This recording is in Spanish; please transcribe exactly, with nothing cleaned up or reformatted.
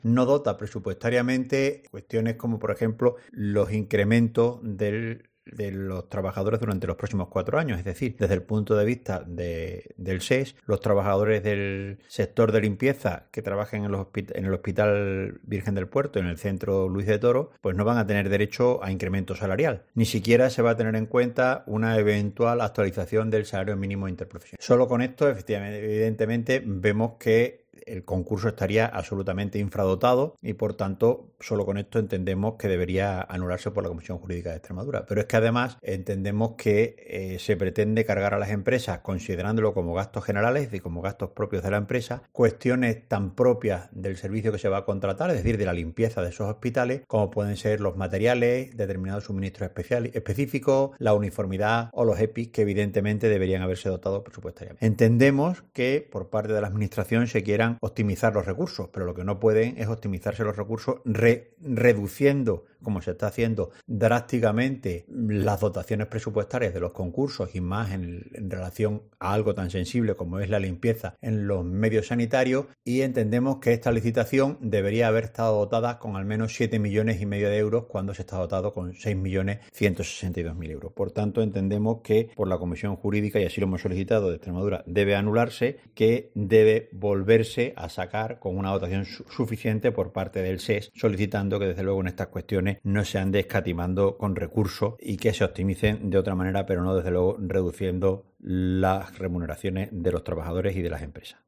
no dota presupuestariamente cuestiones como, por ejemplo, los incrementos del de los trabajadores durante los próximos cuatro años. Es decir, desde el punto de vista de, del S E S, los trabajadores del sector de limpieza que trabajen en, los en el Hospital Virgen del Puerto, en el Centro Luis de Toro, pues no van a tener derecho a incremento salarial. Ni siquiera se va a tener en cuenta una eventual actualización del salario mínimo interprofesional. Solo con esto, efectivamente, evidentemente, vemos que el concurso estaría absolutamente infradotado y, por tanto, solo con esto entendemos que debería anularse por la Comisión Jurídica de Extremadura. Pero es que además entendemos que eh, se pretende cargar a las empresas, considerándolo como gastos generales y como gastos propios de la empresa, cuestiones tan propias del servicio que se va a contratar, es decir, de la limpieza de esos hospitales, como pueden ser los materiales, determinados suministros especiales, específicos, la uniformidad o los E P I s, que evidentemente deberían haberse dotado presupuestariamente. Entendemos que por parte de la Administración se quieran optimizar los recursos, pero lo que no pueden es optimizarse los recursos re, reduciendo, como se está haciendo drásticamente, las dotaciones presupuestarias de los concursos y más en, en relación a algo tan sensible como es la limpieza en los medios sanitarios, y entendemos que esta licitación debería haber estado dotada con al menos siete millones y medio de euros cuando se está dotado con seis millones ciento sesenta y dos mil euros. Por tanto, entendemos que por la Comisión Jurídica, y así lo hemos solicitado de Extremadura, debe anularse, que debe volverse a sacar con una dotación su suficiente por parte del S E S, solicitando que desde luego en estas cuestiones no se ande escatimando con recursos y que se optimicen de otra manera, pero no desde luego reduciendo las remuneraciones de los trabajadores y de las empresas.